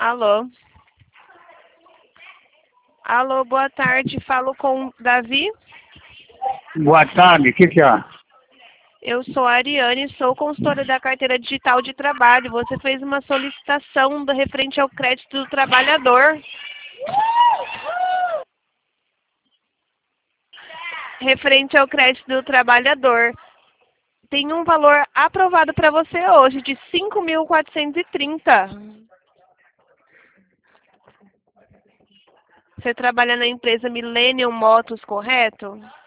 Alô? Alô, boa tarde. Falo com o Davi. Boa tarde, o que é? Eu sou a Ariane, sou consultora da carteira digital de trabalho. Você fez uma solicitação referente ao crédito do trabalhador. Referente ao crédito do trabalhador. Tem um valor aprovado para você hoje de 5.430. Você trabalha na empresa Millennium Motos, correto?